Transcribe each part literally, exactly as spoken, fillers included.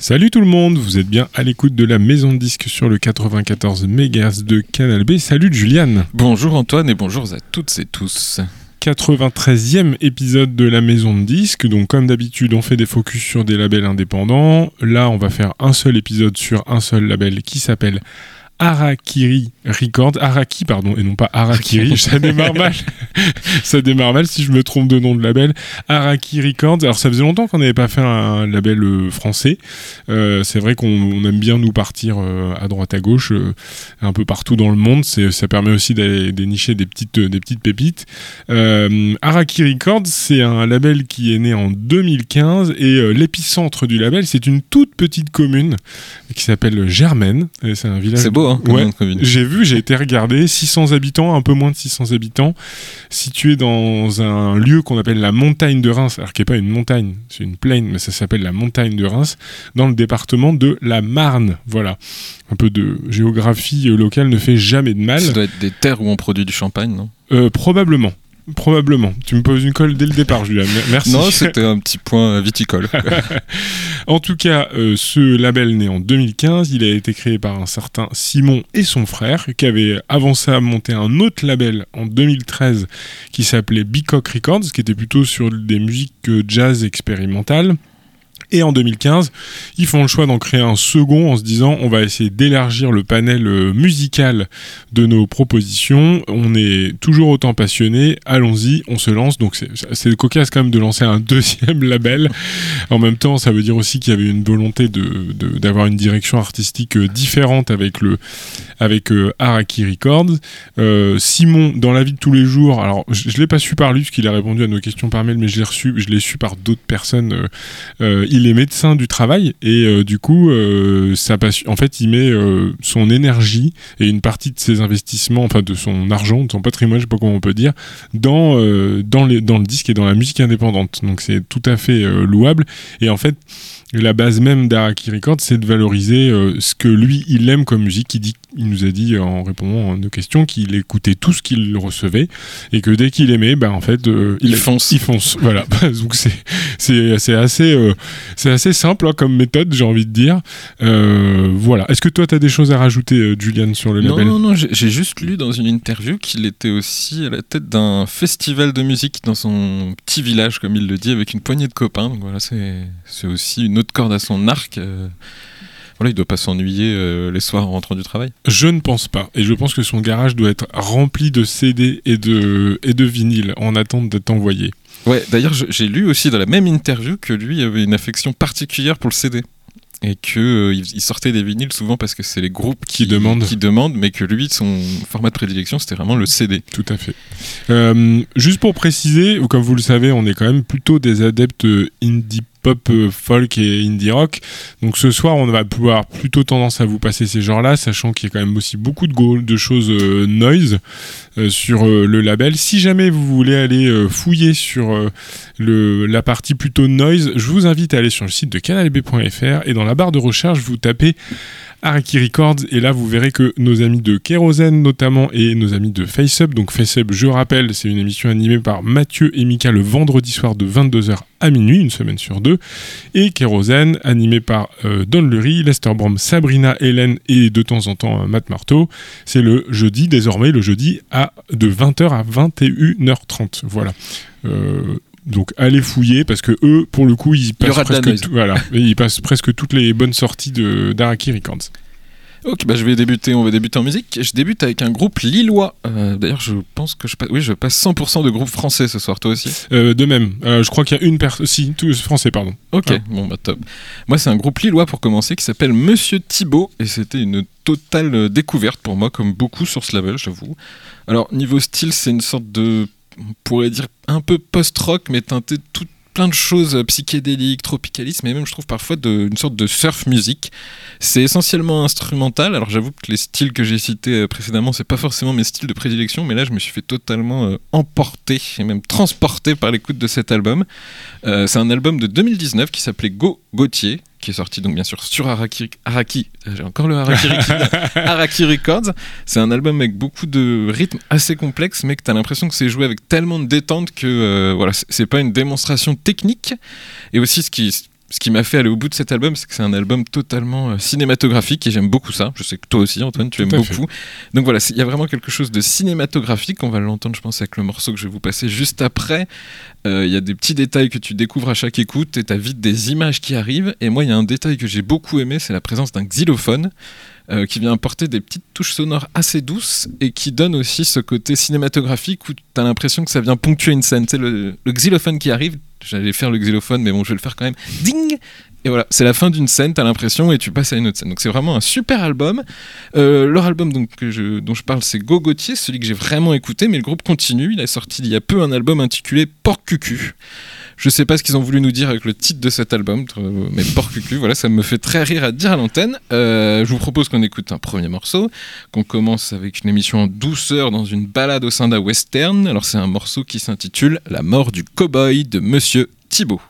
Salut tout le monde, vous êtes bien à l'écoute de la Maison de Disques sur le quatre-vingt-quatorze mégahertz de Canal B. Salut Juliane. Bonjour Antoine et bonjour à toutes et tous. quatre-vingt-treizième épisode de la Maison de Disques. Donc comme d'habitude, on fait des focus sur des labels indépendants. Là, on va faire un seul épisode sur un seul label qui s'appelle Harakiri Records, Araki pardon, et non pas Harakiri, ça démarre mal, ça démarre mal si je me trompe de nom de label, Araki Records. Alors ça faisait longtemps qu'on n'avait pas fait un label euh, français, euh, c'est vrai qu'on on aime bien nous partir euh, à droite à gauche, euh, un peu partout dans le monde, c'est, ça permet aussi d'aller dénicher des petites, des petites pépites. Euh, Araki Records, c'est un label qui est né en deux mille quinze et euh, l'épicentre du label, c'est une toute petite commune qui s'appelle Germaine, et c'est un village... C'est beau hein, comme ouais, nom de commune. J'ai vu, j'ai été regarder, six cents habitants, un peu moins de six cents habitants, situé dans un lieu qu'on appelle la montagne de Reims, alors qui n'est pas une montagne, c'est une plaine, mais ça s'appelle la montagne de Reims, dans le département de la Marne. Voilà, un peu de géographie locale ne fait jamais de mal. Ça doit être des terres où on produit du champagne, non ? euh, Probablement. Probablement. Tu me poses une colle dès le départ, Julien. Merci. Non, c'était un petit point viticole. En tout cas, euh, ce label né en deux mille quinze, il a été créé par un certain Simon et son frère, qui avaient avant ça monté un autre label en deux mille treize qui s'appelait Bicoque Records, qui était plutôt sur des musiques jazz expérimentales. Et en deux mille quinze, ils font le choix d'en créer un second en se disant on va essayer d'élargir le panel musical de nos propositions. On est toujours autant passionnés, allons-y, on se lance. Donc c'est, c'est cocasse quand même de lancer un deuxième label. En même temps, ça veut dire aussi qu'il y avait une volonté de, de, d'avoir une direction artistique différente avec, le, avec euh, Araki Records. Euh, Simon, dans la vie de tous les jours, alors je ne l'ai pas su par lui parce qu'il a répondu à nos questions par mail, mais je l'ai, reçu, je l'ai su par d'autres personnes. Euh, euh, il est médecin du travail et euh, du coup euh, ça passe, en fait il met euh, son énergie et une partie de ses investissements, enfin de son argent, de son patrimoine, je sais pas comment on peut dire, dans, euh, dans, les, dans le disque et dans la musique indépendante. Donc c'est tout à fait euh, louable et en fait la base même d'Araki Records, c'est de valoriser euh, ce que lui, il aime comme musique. Il, dit, il nous a dit, en répondant à nos questions, qu'il écoutait tout ce qu'il recevait et que dès qu'il aimait, ben, en fait, euh, il, il fonce. Il fonce, voilà. Donc c'est, c'est, c'est, assez, euh, c'est assez simple hein, comme méthode, j'ai envie de dire. Euh, voilà. Est-ce que toi, tu as des choses à rajouter, euh, Juliane, sur le non, label ? Non, non, j'ai, j'ai juste lu dans une interview qu'il était aussi à la tête d'un festival de musique dans son petit village, comme il le dit, avec une poignée de copains. Donc voilà, c'est, c'est aussi une autre corde à son arc. Euh, voilà, il doit pas s'ennuyer euh, les soirs en rentrant du travail. Je ne pense pas. Et je pense que son garage doit être rempli de C D et de, et de vinyles en attente d'être envoyé. Ouais, d'ailleurs, je, j'ai lu aussi dans la même interview que lui avait une affection particulière pour le C D. Et qu'il euh, il sortait des vinyles souvent parce que c'est les groupes qui, qui, demandent. qui demandent, mais que lui, son format de prédilection, c'était vraiment le C D. Tout à fait. Euh, juste pour préciser, comme vous le savez, on est quand même plutôt des adeptes indie pop, folk et indie rock. Donc ce soir, on va pouvoir plutôt tendance à vous passer ces genres-là, sachant qu'il y a quand même aussi beaucoup de, go- de choses euh, noise euh, sur euh, le label. Si jamais vous voulez aller euh, fouiller sur euh, le, la partie plutôt noise, je vous invite à aller sur le site de canal b point f r et dans la barre de recherche, vous tapez Araki Records et là vous verrez que nos amis de Kérosène notamment et nos amis de FaceUp, donc FaceUp je rappelle c'est une émission animée par Mathieu et Mika le vendredi soir de vingt-deux heures à minuit, une semaine sur deux, et Kérosène animé par euh, Don Lurie, Lester Brom, Sabrina, Hélène et de temps en temps euh, Matt Marteau. C'est le jeudi, désormais le jeudi à, de vingt heures à vingt et une heures trente, voilà. Euh, Donc allez fouiller parce que eux pour le coup ils passent presque tout, voilà, ils passent presque toutes les bonnes sorties de d'Araki Records. Ok, bah je vais débuter, on va débuter en musique. Je débute avec un groupe lillois. Euh, d'ailleurs, je pense que je passe, oui, je passe cent pour cent de groupes français ce soir. Toi aussi ? euh, De même. Euh, je crois qu'il y a une personne, si, tous français, pardon. Ok, ah. Bon bah top. Moi, c'est un groupe lillois pour commencer qui s'appelle Monsieur Thibaut et c'était une totale découverte pour moi, comme beaucoup sur ce label, j'avoue. Alors niveau style, c'est une sorte de, on pourrait dire un peu post-rock, mais teinté de tout. Plein de choses psychédéliques, tropicalistes, mais même je trouve parfois de, une sorte de surf music. C'est essentiellement instrumental. Alors j'avoue que les styles que j'ai cités précédemment, c'est pas forcément mes styles de prédilection, mais là je me suis fait totalement euh, emporter et même transporter par l'écoute de cet album. Euh, c'est un album de deux mille dix-neuf qui s'appelait Go Gautier, qui est sorti donc bien sûr sur Araki, Araki j'ai encore le Araki, Araki Records. C'est un album avec beaucoup de rythmes assez complexes, mais que t'as l'impression que c'est joué avec tellement de détente que euh, voilà, c'est, c'est pas une démonstration technique. Et aussi ce qui ce qui m'a fait aller au bout de cet album, c'est que c'est un album totalement euh, cinématographique et j'aime beaucoup ça. Je sais que toi aussi, Antoine, tu Tout aimes à fait. beaucoup. Donc voilà, il y a vraiment quelque chose de cinématographique. On va l'entendre, je pense, avec le morceau que je vais vous passer juste après. Il euh, y a des petits détails que tu découvres à chaque écoute et tu as vite des images qui arrivent. Et moi, il y a un détail que j'ai beaucoup aimé, c'est la présence d'un xylophone. Euh, qui vient apporter des petites touches sonores assez douces et qui donne aussi ce côté cinématographique où tu as l'impression que ça vient ponctuer une scène. Tu sais, le, le xylophone qui arrive, j'allais faire le xylophone, mais bon, je vais le faire quand même. Ding! Et voilà, c'est la fin d'une scène, tu as l'impression, et tu passes à une autre scène. Donc c'est vraiment un super album. Euh, leur album donc, que je, dont je parle, c'est Go Gautier, celui que j'ai vraiment écouté, mais le groupe continue. Il a sorti il y a peu un album intitulé Porc Cucu. Je sais pas ce qu'ils ont voulu nous dire avec le titre de cet album, mais Porc Cucu, voilà, ça me fait très rire à dire à l'antenne. Euh, je vous propose qu'on écoute un premier morceau, qu'on commence avec une émission en douceur dans une balade au sein d'un western. Alors c'est un morceau qui s'intitule La mort du cow-boy de Monsieur Thibault.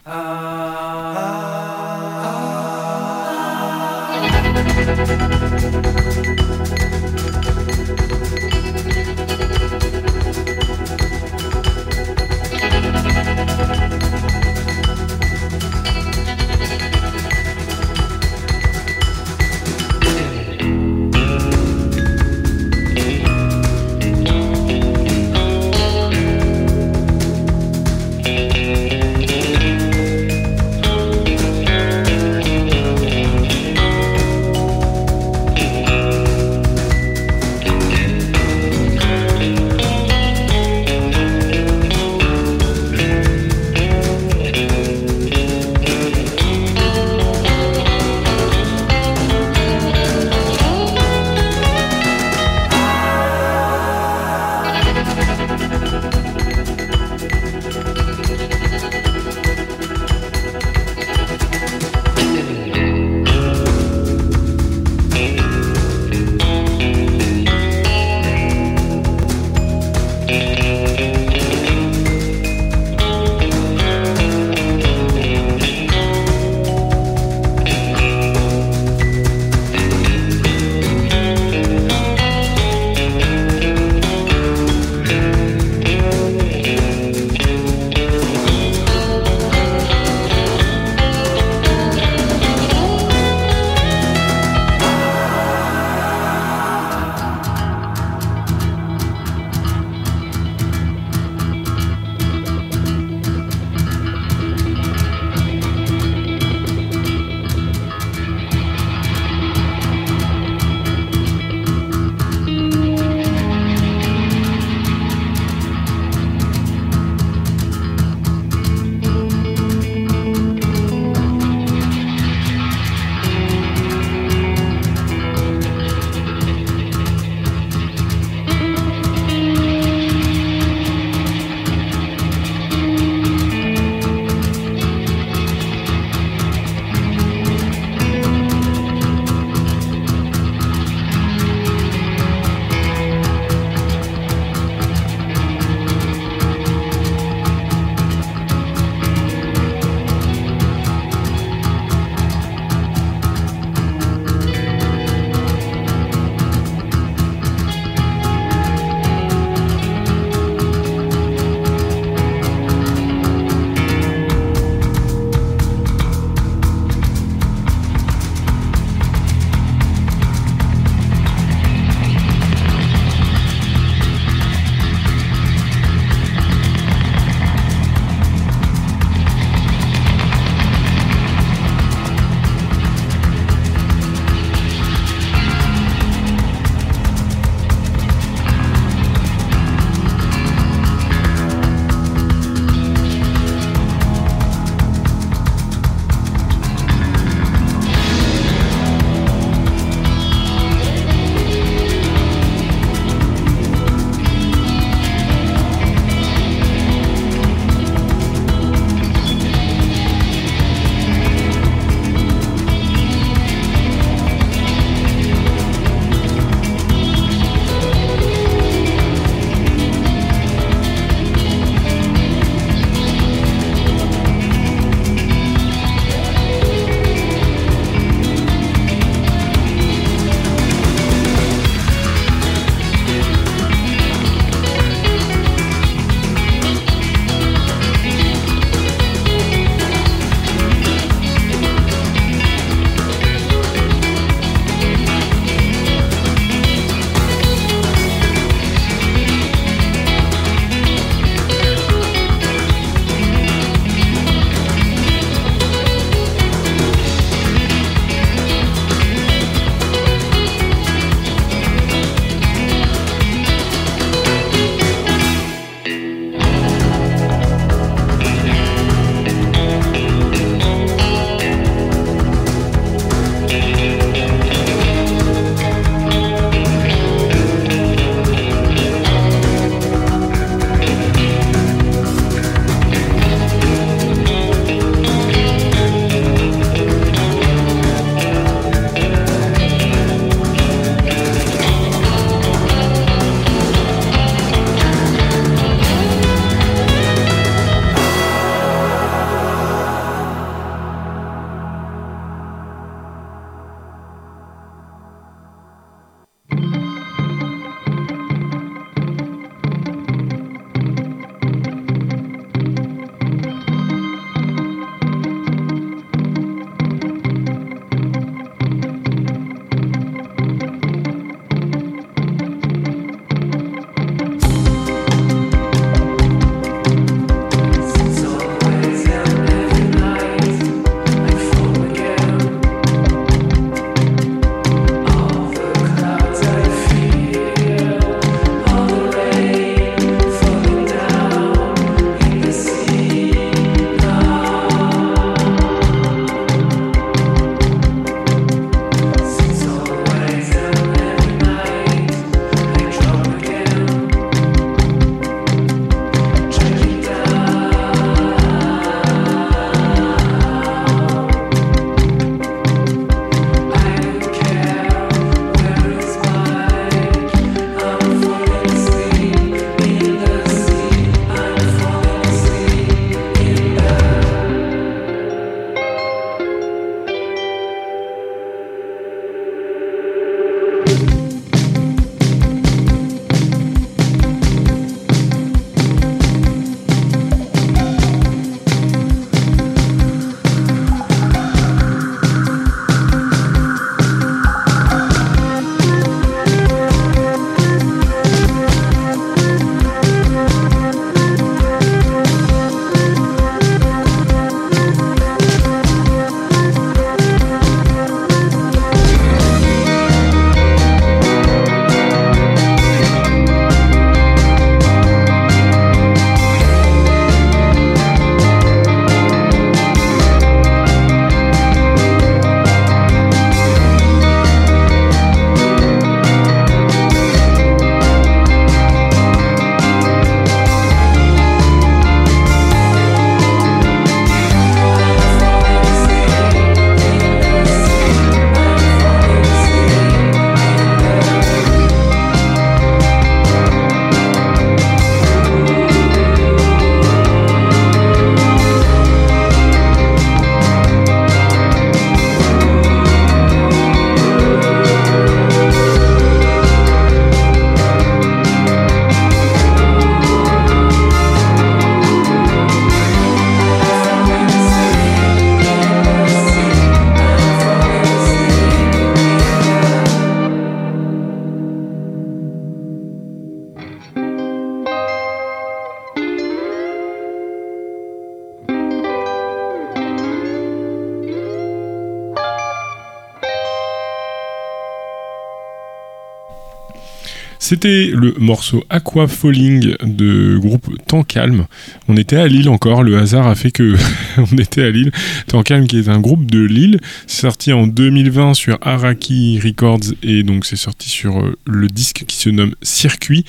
c'était le morceau Aqua Falling de groupe Temps Calme. On était à Lille encore, le hasard a fait que on était à Lille. Temps Calme qui est un groupe de Lille, c'est sorti en deux mille vingt sur Araki Records et donc c'est sorti sur euh, le disque qui se nomme Circuit.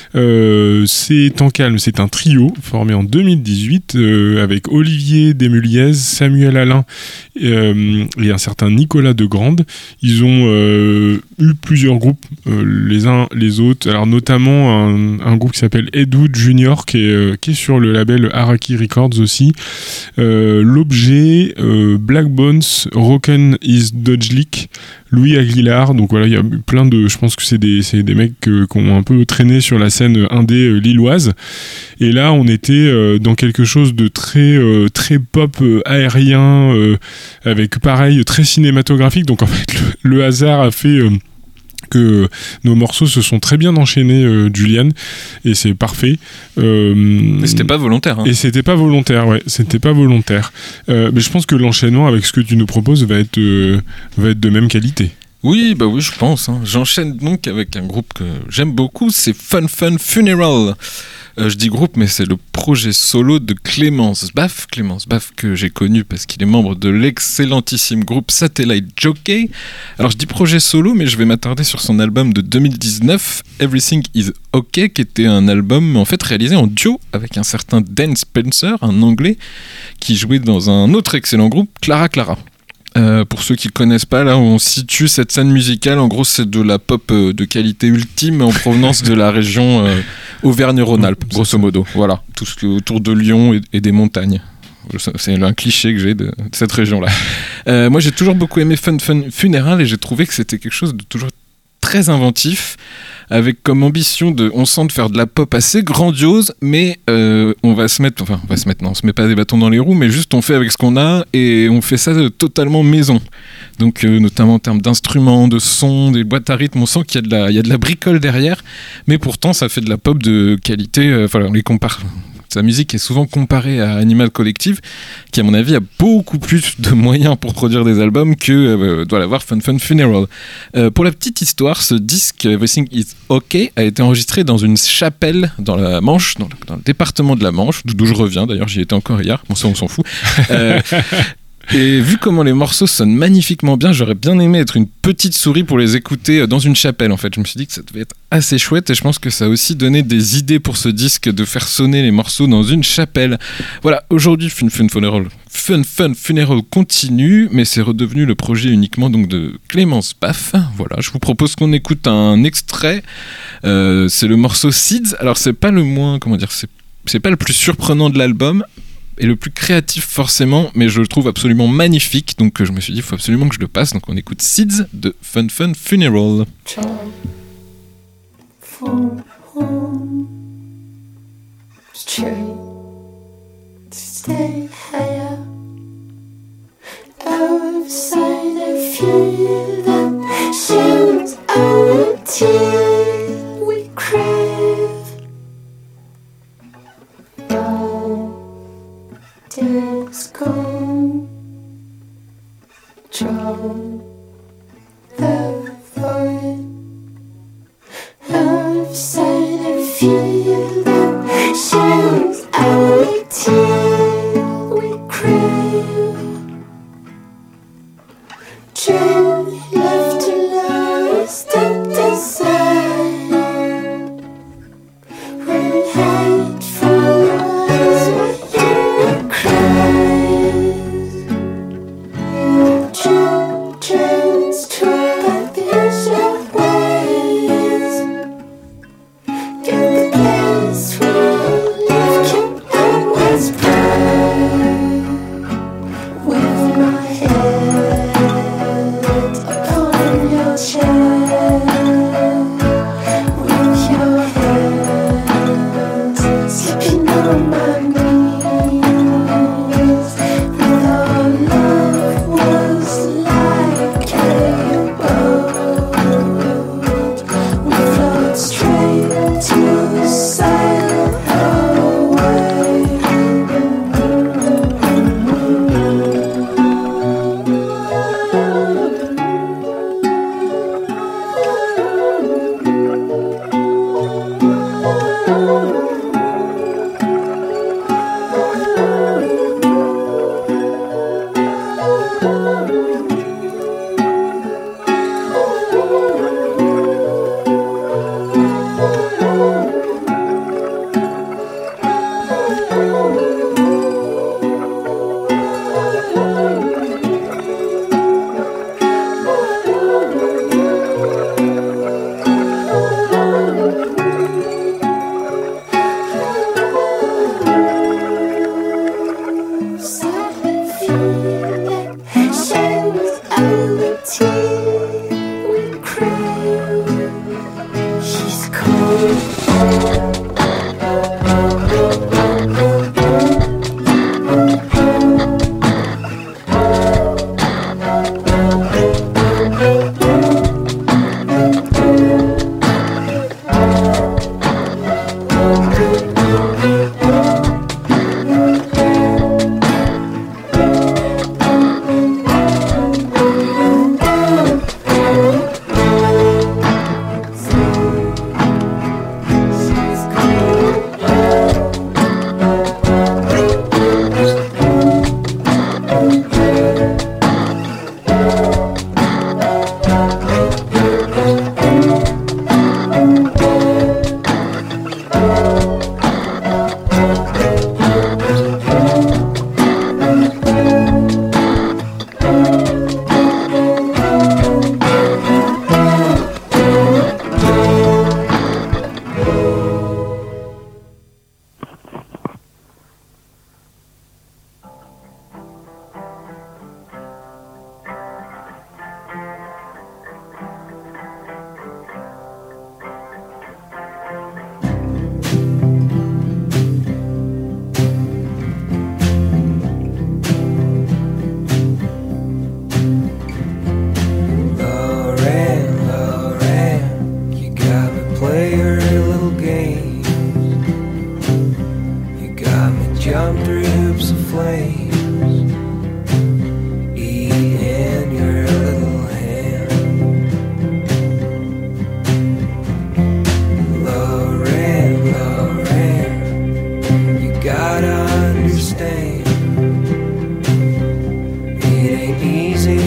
Euh, c'est Temps Calme, c'est un trio formé en deux mille dix-huit euh, avec Olivier Desmuliez, Samuel Alain et, euh, et un certain Nicolas Degrande. Ils ont euh, eu plusieurs groupes euh, les uns les autres, alors notamment un, un groupe qui s'appelle Ed Wood Junior qui est, euh, qui est sur le label Araki Records aussi, euh, L'Objet, euh, Black Bones, Rocken is Dodgelick, Louis Aguilar. Donc voilà, il y a plein de, je pense que c'est des, c'est des mecs euh, qui ont un peu traîné sur la scène indé euh, lilloise. Et là, on était euh, dans quelque chose de très, euh, très pop euh, aérien, euh, avec pareil, très cinématographique. Donc en fait, le, le hasard a fait euh, que nos morceaux se sont très bien enchaînés, euh, Julian, et c'est parfait. Euh, mais c'était pas volontaire. Hein. Et c'était pas volontaire, ouais, c'était pas volontaire. Euh, mais je pense que l'enchaînement avec ce que tu nous proposes va être, euh, va être de même qualité. Oui, bah oui, je pense. Hein. J'enchaîne donc avec un groupe que j'aime beaucoup, c'est Fun Fun Funeral. Euh, je dis groupe, mais c'est le projet solo de Clémence Baff. Clémence Baff que j'ai connu parce qu'il est membre de l'excellentissime groupe Satellite Jockey. Alors je dis projet solo, mais je vais m'attarder sur son album de deux mille dix-neuf, Everything is OK, qui était un album en fait réalisé en duo avec un certain Dan Spencer, un Anglais, qui jouait dans un autre excellent groupe, Clara Clara. Euh, pour ceux qui ne connaissent pas, là où on situe cette scène musicale, en gros c'est de la pop euh, de qualité ultime en provenance de la région euh, Auvergne-Rhône-Alpes, grosso modo. Voilà, tout ce qui est autour de Lyon et, et des montagnes. C'est un cliché que j'ai de, de cette région-là. Euh, moi j'ai toujours beaucoup aimé Fun Fun Funeral et j'ai trouvé que c'était quelque chose de toujours très inventif, avec comme ambition de, on sent de faire de la pop assez grandiose, mais euh, on va se mettre, enfin on va se mettre, non, on se met pas des bâtons dans les roues, mais juste on fait avec ce qu'on a et on fait ça totalement maison. Donc euh, notamment en termes d'instruments, de sons, des boîtes à rythme, on sent qu'il y a de la, il y a de la bricole derrière, mais pourtant ça fait de la pop de qualité. Euh, voilà, on les compare. Sa musique est souvent comparée à Animal Collective, qui à mon avis a beaucoup plus de moyens pour produire des albums que euh, doit l'avoir Fun Fun Funeral. Euh, pour la petite histoire, ce disque Everything is OK a été enregistré dans une chapelle dans la Manche, dans le, dans le département de la Manche, d'où je reviens d'ailleurs, j'y étais encore hier, bon ça on s'en fout. Euh, Et vu comment les morceaux sonnent magnifiquement bien, j'aurais bien aimé être une petite souris pour les écouter dans une chapelle en fait. Je me suis dit que ça devait être assez chouette et je pense que ça a aussi donné des idées pour ce disque de faire sonner les morceaux dans une chapelle. Voilà, aujourd'hui Fun Fun Funeral, Fun Fun Funeral continue, mais c'est redevenu le projet uniquement donc de Clémence Baff. Voilà, je vous propose qu'on écoute un extrait. Euh, c'est le morceau Seeds. Alors c'est pas le moins, comment dire, c'est, c'est pas le plus surprenant de l'album. Et le plus créatif forcément, mais je le trouve absolument magnifique, donc je me suis dit il faut absolument que je le passe, donc on écoute Seeds de Fun Fun Funeral. Days come, drown the void. Outside I feel that shadows our tears we crave. Dream left to last and decide. Run hide from us what you cries. Children's true but there's your ways. Get the place where life can always bright. With my head upon your chest, with your hands slipping on my knees, with our love was like a boat, we float straight to sail away.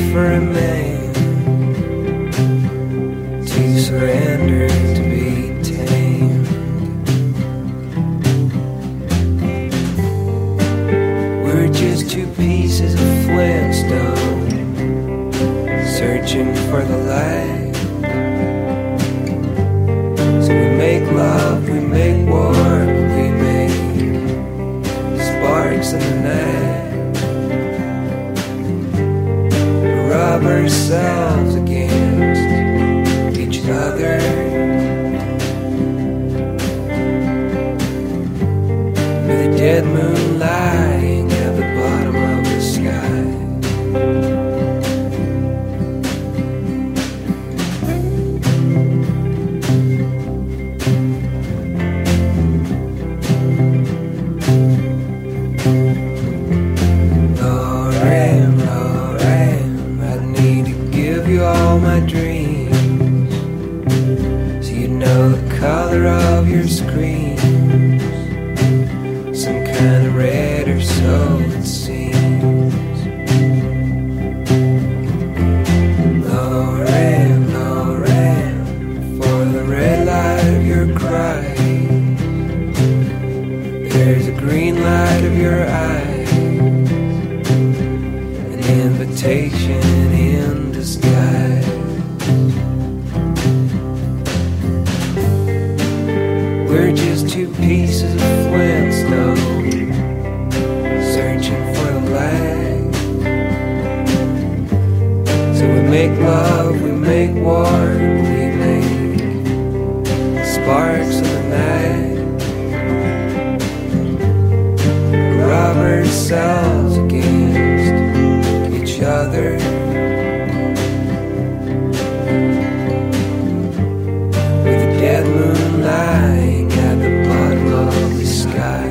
for a man to surrender to be tamed. We're just two pieces of Flintstone searching for the light. So we make love, we make war, we make sparks in the night. Rub ourselves against each other. With a dead moon lying at the bottom of the sky. Lorraine, Lorraine, I need to give you all my dreams, so you know the color of your screams. Some kind of red or so it seems. Lorraine, Lorraine, for the red light of your crying, there's a green light of your eyes, an invitation in disguise. We're just two pieces of Flintstone searching for the light. So we make love, we make war, we make sparks in the night. Rub ourselves against each other. With a dead moon lying at the bottom of the sky.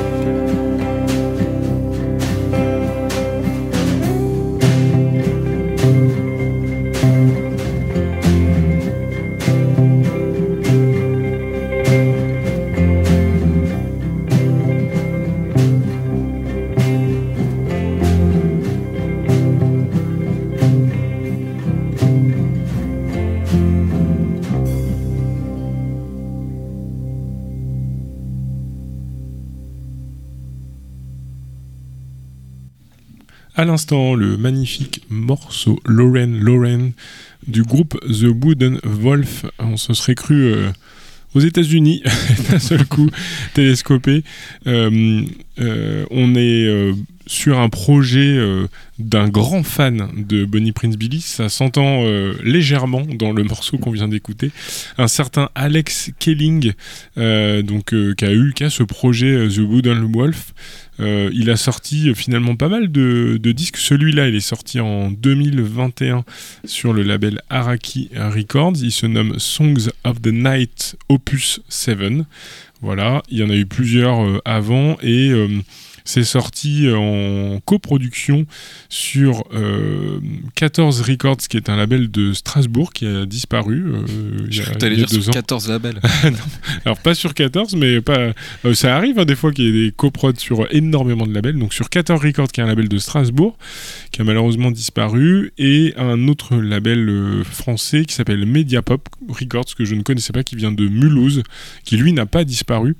À l'instant, le magnifique morceau Lorraine, Lorraine du groupe The Wooden Wolf. On se serait cru euh, aux États-Unis d'un seul coup télescopé. Euh, euh, on est euh, sur un projet euh, d'un grand fan de Bonnie Prince Billy. Ça s'entend euh, légèrement dans le morceau qu'on vient d'écouter. Un certain Alex Kelling, euh, donc euh, qui a eu qui a ce projet euh, The Wooden Wolf. Euh, il a sorti euh, finalement pas mal de, de disques. Celui-là, il est sorti en deux mille vingt et un sur le label Araki Records. Il se nomme Songs of the Night Opus sept. Voilà, il y en a eu plusieurs euh, avant et euh, c'est sorti en coproduction sur euh, quatorze Records, qui est un label de Strasbourg qui a disparu euh, il y Je a, crois que t'allais il y a dire deux sur ans. quatorze labels. Non. Alors pas sur quatorze, mais pas. euh, ça arrive hein, des fois qu'il y ait des coprods sur énormément de labels. Donc sur quatorze Records, qui est un label de Strasbourg, qui a malheureusement disparu, et un autre label euh, français qui s'appelle Mediapop Records, que je ne connaissais pas, qui vient de Mulhouse, qui lui n'a pas disparu.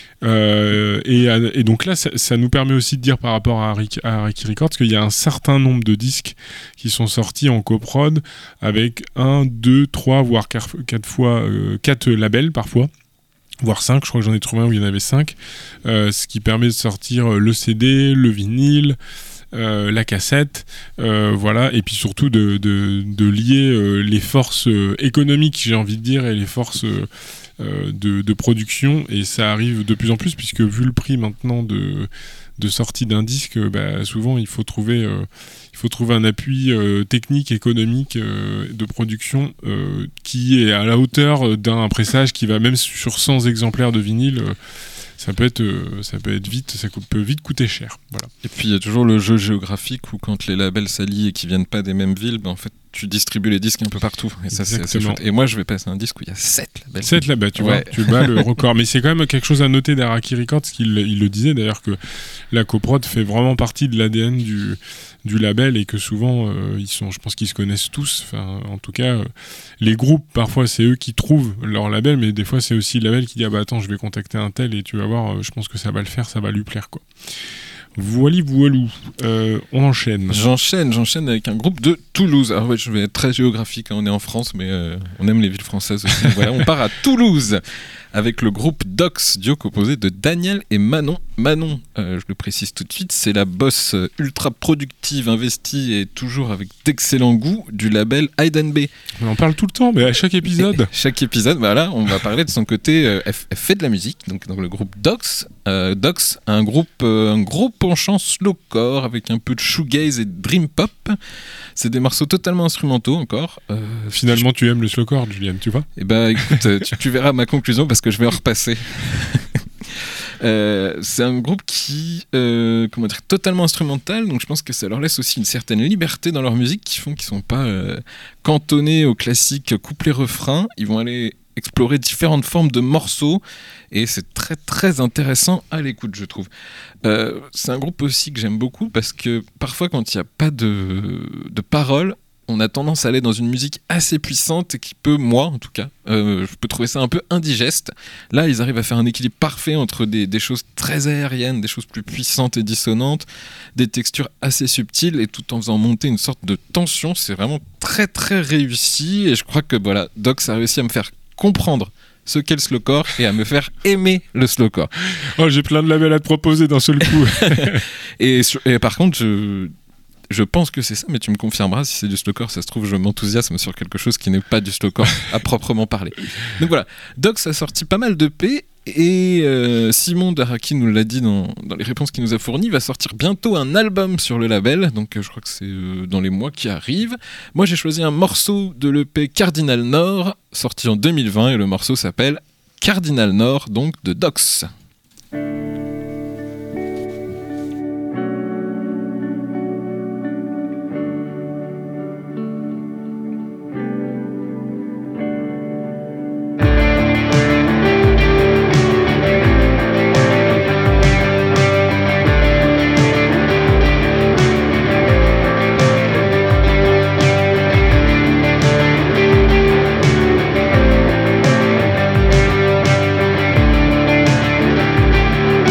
Euh, et, et donc là, ça, ça nous permet aussi de dire par rapport à Araki, à Araki Records qu'il y a un certain nombre de disques qui sont sortis en coprod avec un, deux, trois, voire quatre, quatre fois, euh, quatre labels parfois. Voire cinq, je crois que j'en ai trouvé un où il y en avait cinq, euh, ce qui permet de sortir le C D, le vinyle, euh, la cassette, euh, voilà, et puis surtout de, de, de lier euh, les forces euh, économiques, j'ai envie de dire, et les forces euh, euh, de, de production, et ça arrive de plus en plus, puisque vu le prix maintenant de, de sortie d'un disque, bah, souvent il faut trouver... Euh, Il faut trouver un appui euh, technique, économique, euh, de production euh, qui est à la hauteur d'un pressage qui va même sur cent exemplaires de vinyle. Euh, ça peut être, euh, ça peut être vite, ça peut vite coûter cher. Voilà. Et puis il y a toujours le jeu géographique où quand les labels s'allient et qui viennent pas des mêmes villes, ben en fait tu distribues les disques un peu partout. Et ça, c'est assez Exactement. chouette. Et moi, je vais passer un disque où il y a sept labels. sept là-bas, tu Ouais. vois, tu bats le record. Mais c'est quand même quelque chose à noter d'Araki Records, qu'il il le disait d'ailleurs, que la coprod fait vraiment partie de l'A D N du, du label et que souvent, euh, ils sont, je pense qu'ils se connaissent tous. Enfin, en tout cas, euh, les groupes, parfois, c'est eux qui trouvent leur label, mais des fois, c'est aussi le label qui dit « Ah bah attends, je vais contacter un tel et tu vas voir, euh, je pense que ça va le faire, ça va lui plaire, quoi. » Voili voilou, euh, on enchaîne. J'enchaîne, j'enchaîne avec un groupe de Toulouse. Alors ouais, je vais être très géographique, hein, on est en France, mais euh, on aime les villes françaises aussi. Donc voilà, on part à Toulouse avec le groupe Dox, duo composé de Daniel et Manon. Manon, euh, je le précise tout de suite, c'est la boss euh, ultra productive, investie et toujours avec d'excellents goûts du label Hide B. On en parle tout le temps, mais à chaque épisode. Et chaque épisode, voilà, on va parler de son côté. euh, elle, f- elle fait de la musique, donc dans le groupe Dox. Euh, Dox, un groupe, euh, un gros penchant slowcore avec un peu de shoegaze et de dream pop. C'est des morceaux totalement instrumentaux encore. Euh, Finalement, tu aimes le slowcore, Julien, tu vois. Et bah écoute, euh, tu, tu verras ma conclusion parce que je vais en repasser. Euh, c'est un groupe qui, euh, comment dire, totalement instrumental, donc je pense que ça leur laisse aussi une certaine liberté dans leur musique qui font qu'ils sont pas euh, cantonnés au classique couplet-refrain. Ils vont aller explorer différentes formes de morceaux et c'est très très intéressant à l'écoute, je trouve. Euh, c'est un groupe aussi que j'aime beaucoup parce que parfois quand il n'y a pas de, de paroles, on a tendance à aller dans une musique assez puissante et qui peut, moi en tout cas, euh, je peux trouver ça un peu indigeste. Là, ils arrivent à faire un équilibre parfait entre des, des choses très aériennes, des choses plus puissantes et dissonantes, des textures assez subtiles et tout en faisant monter une sorte de tension. C'est vraiment très très réussi et je crois que voilà, Dox a réussi à me faire comprendre ce qu'est le slowcore et à me faire aimer le slowcore. Oh, j'ai plein de labels à te proposer d'un seul coup. et, sur- et par contre, je... Je pense que c'est ça, mais tu me confirmeras si c'est du slowcore. Ça se trouve, je m'enthousiasme sur quelque chose qui n'est pas du slowcore à proprement parler. Donc voilà, Dox a sorti pas mal de P et euh, Simon d'Araki nous l'a dit dans, dans les réponses qu'il nous a fournies. Il va sortir bientôt un album sur le label, donc euh, je crois que c'est euh, dans les mois qui arrivent. Moi, j'ai choisi un morceau de l'E P Cardinal Nord, sorti en deux mille vingt, et le morceau s'appelle Cardinal Nord, donc de Dox. Cardinal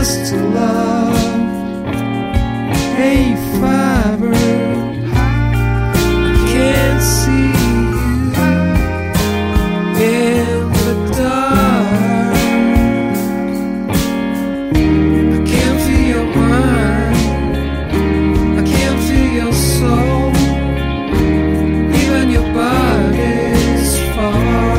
just to love. Hey, fiber, I can't see you in the dark. I can't feel your mind, I can't feel your soul, even your body's far.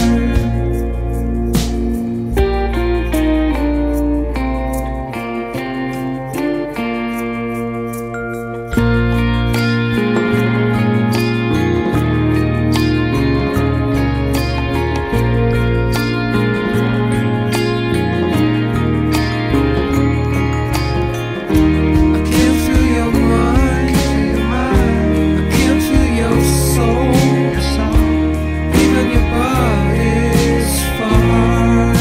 I can't feel your mind, I can't feel your soul, even your body's far.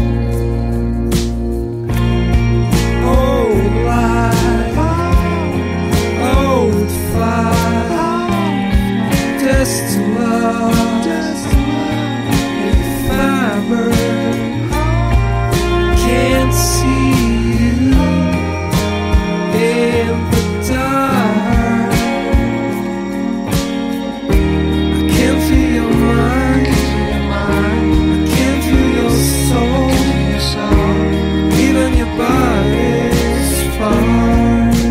Old life, old fire, just to love, a fiber, can't see you in the dark. I can't feel your mind, I can't feel your soul, even your body's far.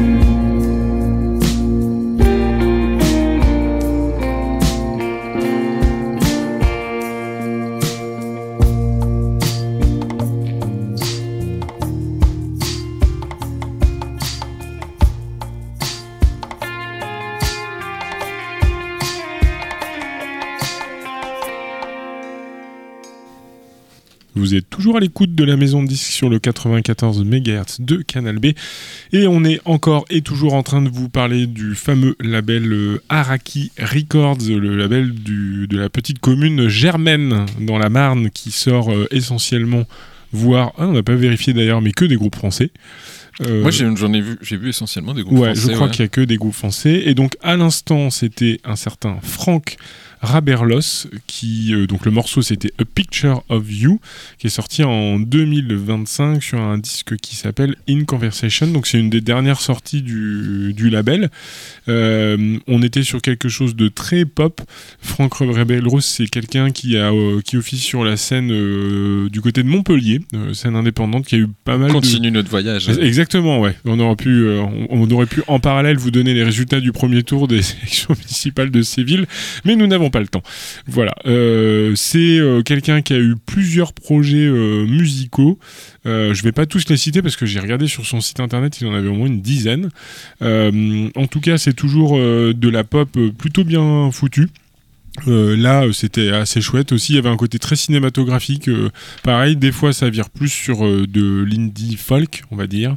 Vous êtes toujours à l'écoute de la maison de disques sur le quatre-vingt-quatorze mégahertz de Canal B et on est encore et toujours en train de vous parler du fameux label euh, Araki Records, le label du, de la petite commune Germaine dans la Marne qui sort euh, essentiellement, voire, ah, on n'a pas vérifié d'ailleurs, mais que des groupes français. Euh, Moi, j'ai, j'en ai vu, j'ai vu essentiellement des groupes ouais, français. je crois ouais. qu'il y a que des groupes français. Et donc, à l'instant, c'était un certain Franck Raberlos, qui, euh, donc le morceau c'était A Picture of You, qui est sorti en deux mille vingt-cinq sur un disque qui s'appelle In Conversation. Donc c'est une des dernières sorties du, du label. Euh, on était sur quelque chose de très pop. Franck Raberlos, c'est quelqu'un qui a euh, qui officie sur la scène euh, du côté de Montpellier, euh, scène indépendante, qui a eu pas mal Continue de... notre voyage. Exactement, ouais. On aurait pu, euh, on, on aurait pu en parallèle vous donner les résultats du premier tour des élections municipales de Séville, mais nous n'avons pas le temps. Voilà. Euh, c'est euh, quelqu'un qui a eu plusieurs projets euh, musicaux. Euh, je vais pas tous les citer parce que j'ai regardé sur son site internet, il en avait au moins une dizaine. Euh, en tout cas, c'est toujours euh, de la pop euh, plutôt bien foutue. Euh, là euh, c'était assez chouette aussi, il y avait un côté très cinématographique, euh, pareil, des fois ça vire plus sur euh, de l'indie folk on va dire.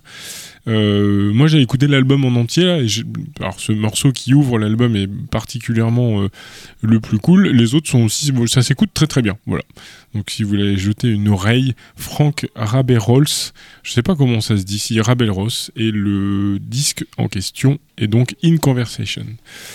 Euh, moi j'ai écouté l'album en entier là, et j'ai... alors ce morceau qui ouvre l'album est particulièrement euh, le plus cool, les autres sont aussi, bon, ça s'écoute très très bien, voilà. Donc si vous voulez jeter une oreille, Franck Raberlos, je sais pas comment ça se dit ici, Raberlos, et le disque en question est donc In Conversation.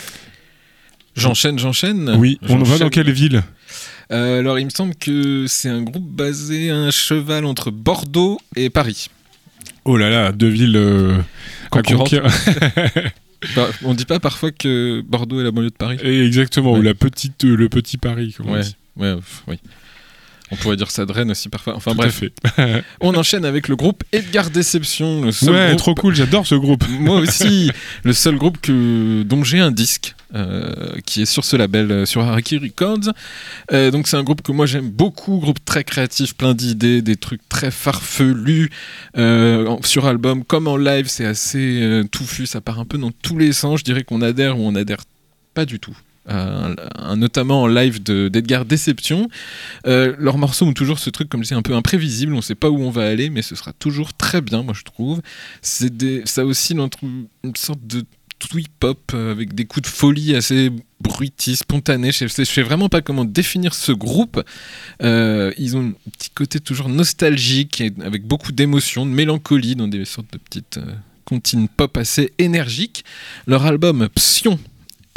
J'enchaîne, j'enchaîne. Oui, on J'enchaîne. va dans quelle ville? Euh, alors, il me semble que c'est un groupe basé à un cheval entre Bordeaux et Paris. Oh là là, deux villes euh, à Concurrentes. conquérir. Bah, on dit pas parfois que Bordeaux est la banlieue de Paris? Et exactement, Ouais. ou la petite, euh, le petit Paris, comme on Ouais, dit. ouais, pff, oui. On pourrait dire ça de Rennes aussi parfois. Enfin Tout bref, à fait. on enchaîne avec le groupe Edgar Déception. Le seul Ouais, groupe... trop cool, j'adore ce groupe. Moi aussi, le seul groupe que... dont j'ai un disque euh, qui est sur ce label, euh, sur Araki Records. Euh, donc c'est un groupe que moi j'aime beaucoup, groupe très créatif, plein d'idées, des trucs très farfelus. Euh, en- sur album comme en live, c'est assez euh, touffu, ça part un peu dans tous les sens. Je dirais qu'on adhère ou on adhère pas du tout. Euh, un- notamment en live de, d'Edgar Déception. Euh, leurs morceaux ont toujours ce truc, comme je dis, un peu imprévisible. On sait pas où on va aller, mais ce sera toujours très bien, moi je trouve. C'est des, ça oscille entre une sorte de twee pop euh, avec des coups de folie assez bruitis, spontanés. Je sais, je sais vraiment pas comment définir ce groupe. Euh, ils ont un petit côté toujours nostalgique, et avec beaucoup d'émotions, de mélancolie, dans des sortes de petites euh, comptines pop assez énergiques. Leur album Psion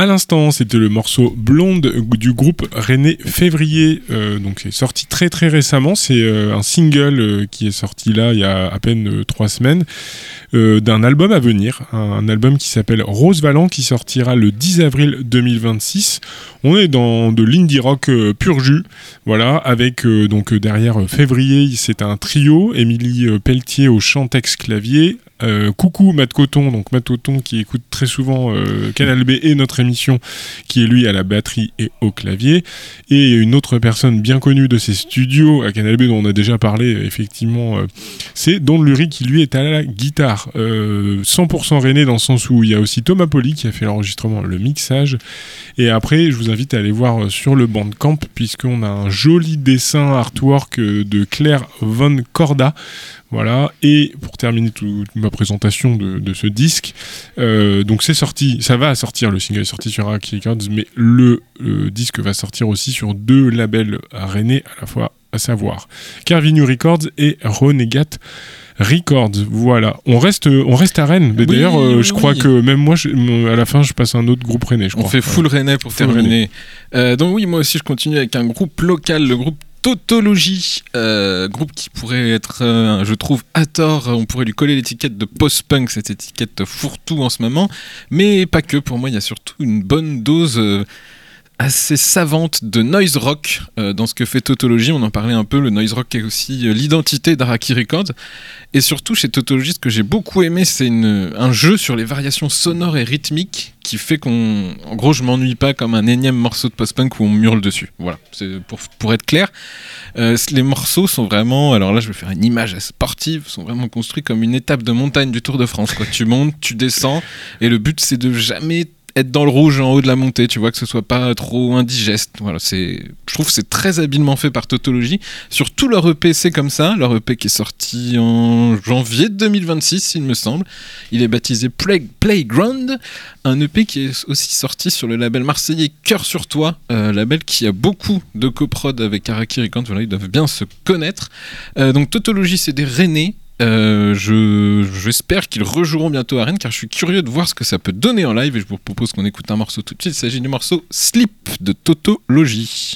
À l'instant, c'était le morceau Blonde du groupe René Février. Euh, donc, c'est sorti très très récemment. C'est euh, un single euh, qui est sorti là il y a à peine euh, trois semaines euh, d'un album à venir. Un, un album qui s'appelle Rose Vallant qui sortira le dix avril deux mille vingt-six. On est dans de l'indie rock euh, pur jus. Voilà, avec euh, donc derrière euh, Février, c'est un trio. Émilie euh, Pelletier au chant texte clavier. Euh, coucou Matt Coton, donc Matt Coton qui écoute très souvent euh, Canal B et notre émission, qui est lui à la batterie et au clavier, et une autre personne bien connue de ces studios à Canal B dont on a déjà parlé effectivement, euh, c'est Don Lurie qui lui est à la guitare, euh, cent pour cent rennais dans le sens où il y a aussi Thomas Poli qui a fait l'enregistrement, le mixage, et après je vous invite à aller voir sur le Bandcamp puisqu'on a un joli dessin artwork de Claire Von Corda. Voilà, et pour terminer toute ma présentation de, de ce disque, euh, donc c'est sorti, ça va sortir, le single est sorti sur Araki Records, mais le euh, disque va sortir aussi sur deux labels rennais à la fois, à savoir Carvinu Records et Renegade Records. Voilà, on reste, on reste à Rennes. Mais oui, d'ailleurs, euh, oui, je crois oui. que même moi, je, à la fin, je passe à un autre groupe rennais. Je On crois. fait full rennais pour Full terminer. Euh, donc oui, moi aussi, je continue avec un groupe local, le groupe Tautologie, euh, groupe qui pourrait être, euh, je trouve, à tort, on pourrait lui coller l'étiquette de post-punk, cette étiquette fourre-tout en ce moment, mais pas que, pour moi il y a surtout une bonne dose euh, assez savante de noise rock euh, dans ce que fait Tautologie. On en parlait un peu, le noise rock est aussi euh, l'identité d'Araki Records, et surtout chez Tautologie, ce que j'ai beaucoup aimé, c'est une, un jeu sur les variations sonores et rythmiques qui fait qu'on, en gros, je m'ennuie pas comme un énième morceau de post-punk où on hurle dessus. Voilà, c'est pour, pour être clair. Euh, les morceaux sont vraiment, alors là je vais faire une image sportive, sont vraiment construits comme une étape de montagne du Tour de France, quoi. Tu montes, tu descends, et le but c'est de jamais être dans le rouge en haut de la montée, tu vois, que ce soit pas trop indigeste. Voilà, c'est, je trouve que c'est très habilement fait par Tautologie. Sur tout leur E P, c'est comme ça. Leur E P qui est sorti en janvier deux mille vingt-six, il me semble. Il est baptisé Play- Playground, un E P qui est aussi sorti sur le label marseillais Cœur sur Toi, euh, label qui a beaucoup de coprod avec Araki Records. Voilà, ils doivent bien se connaître. Euh, donc Tautologie, c'est des rennais. Euh, je, j'espère qu'ils rejoueront bientôt à Rennes car je suis curieux de voir ce que ça peut donner en live et je vous propose qu'on écoute un morceau tout de suite. Il s'agit du morceau Sleep de Tautologie.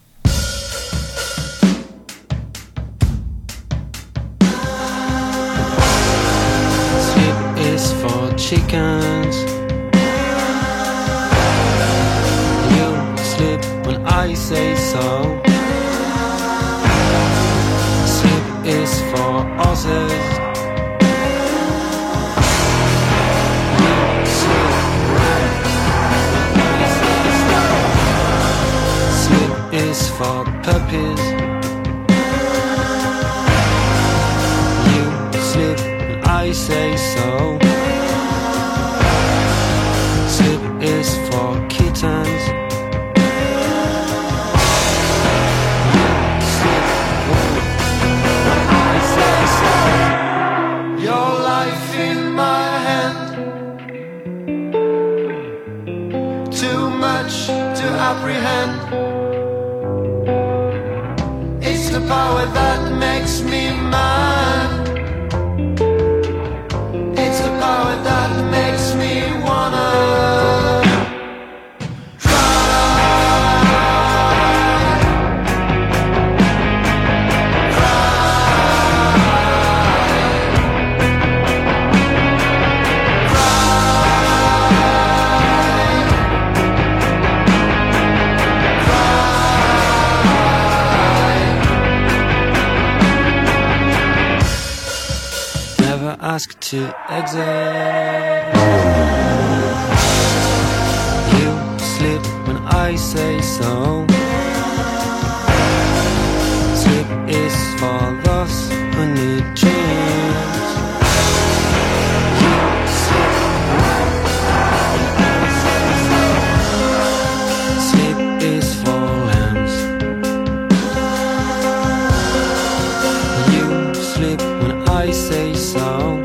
Sleep is for chickens. You sleep when I say so. Sleep is for horses. You sleep when I say so. Sleep is for puppies. You sleep when I say so. Sleep is for kittens. Your life in my hand. Too much to apprehend. It's the power that makes me mad. It's the power that makes me wanna ask to exit. You sleep when I say so. Sleep is for those who need dreams. You sleep when I say so. Sleep is for lambs. You sleep when I say so.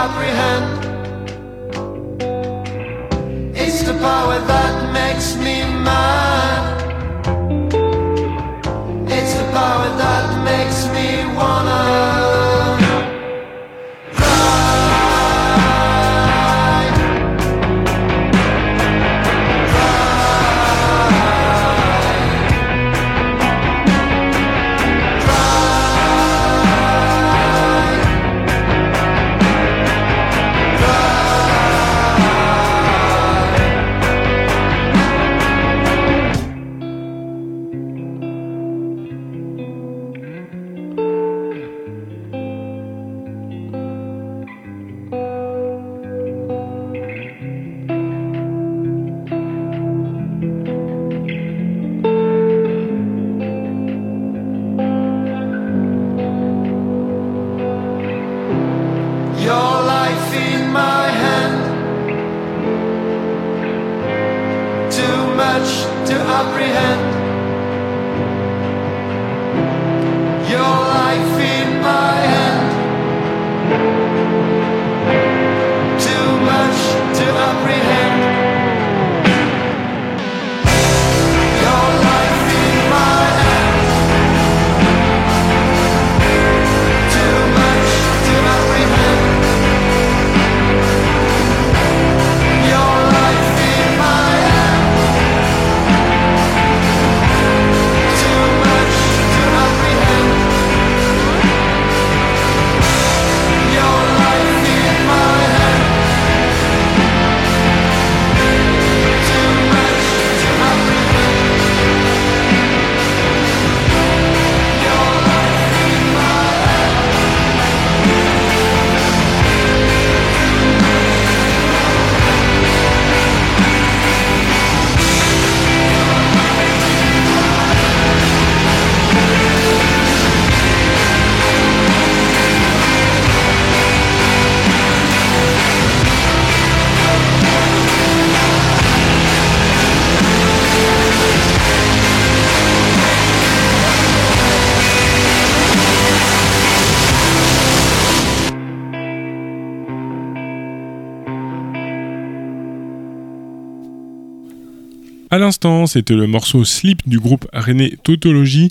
apprehend. It's the power that makes me mad. It's the power that makes me wanna your life in my hand. Too much to apprehend. Your life in my hand. Too much to apprehend. Your life in my hand. Too much to apprehend. Your life in my hand. Too much to apprehend. Your life in my hand. Too much to apprehend. Your life in my À l'instant, c'était le morceau Sleep du groupe René Tautologie.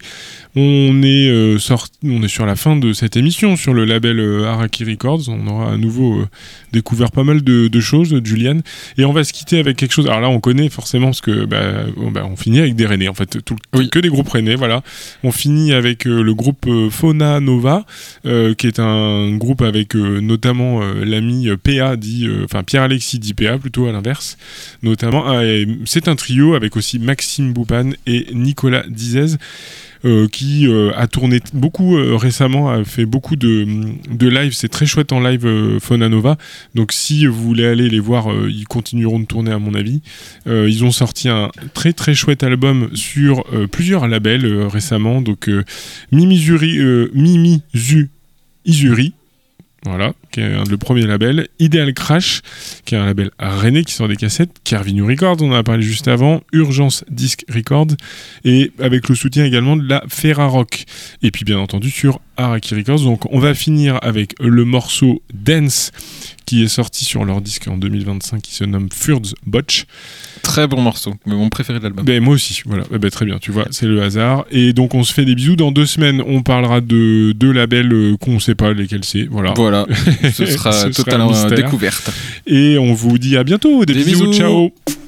On est, euh, sorti, on est sur la fin de cette émission sur le label euh, Araki Records. On aura à nouveau euh, découvert pas mal de, de choses, Julian. Et on va se quitter avec quelque chose. Alors là, on connaît forcément parce que bah, on, bah, on finit avec des René. En fait, tout, Oui. que des groupes René. Voilà. On finit avec euh, le groupe euh, Fauna Nova, euh, qui est un groupe avec euh, notamment euh, l'ami euh, P A, dit, euh, enfin Pierre-Alexis dit P A plutôt à l'inverse. Notamment, ah, et c'est un trio avec aussi Maxime Boupan et Nicolas Dizez. Euh, qui euh, a tourné t- beaucoup euh, récemment, a fait beaucoup de, de live. C'est très chouette en live, euh, Fauna Nova. Donc si vous voulez aller les voir, euh, ils continueront de tourner à mon avis. Euh, ils ont sorti un très très chouette album sur euh, plusieurs labels euh, récemment. Donc euh, Mimizuri, euh, Mimizu Izuri. Voilà, qui est un- le premier label. Ideal Crash, qui est un label René qui sort des cassettes. Carvinu Records, on en a parlé juste avant. Urgence Disc Records. Et avec le soutien également de la Ferrarock. Et puis bien entendu sur Araki Records. Donc on va finir avec le morceau Dance qui est sorti sur leur disque en deux mille vingt-cinq qui se nomme Furz Botch. Très bon morceau, mais mon préféré de l'album. Ben, moi aussi, voilà. Eh ben, très bien, tu vois, c'est le hasard. Et donc on se fait des bisous. Dans deux semaines, on parlera de deux labels euh, qu'on ne sait pas lesquels c'est. Voilà. Voilà, ce sera Ce sera totalement un mystère. découverte. Et on vous dit à bientôt. Des, Des bisous, bisous. ciao.